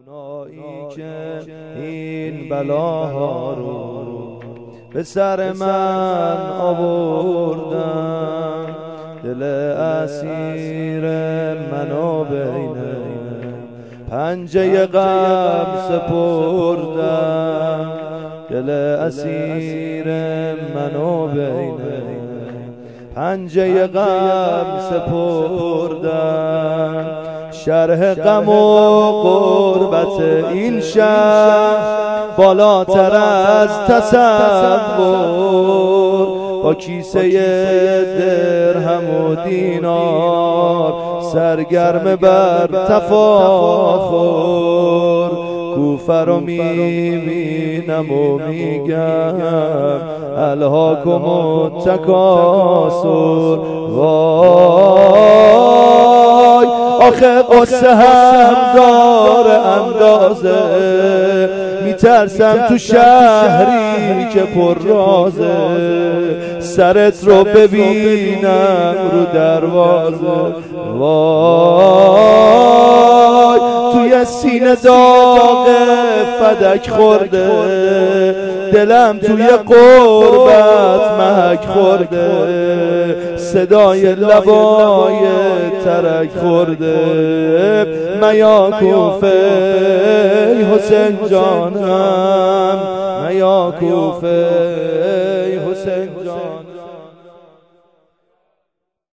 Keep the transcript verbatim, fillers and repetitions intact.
اونایی که این بلاها رو به سر من آوردن، دل اسیر منو بین پنجه غم سپردن، دل اسیر منو بین پنجه غم سپردن. شرح غم و غربت این شهر بالاتر از تصور، با کیسه درهم و دینار سرگرم بر تفاخر، کوفه رو میبینم و میگم الهاکم التکاثر. وای آخه قصه هم داره اندازه، میترسم تو شهری که پر رازه سرت رو ببینم رو دروازه. وای توی سینه داغ فدک خورده، دلم توی قربت محک خورده، صدای لبای ترک خورده. میا کوفه حسین جانم، میا کوفه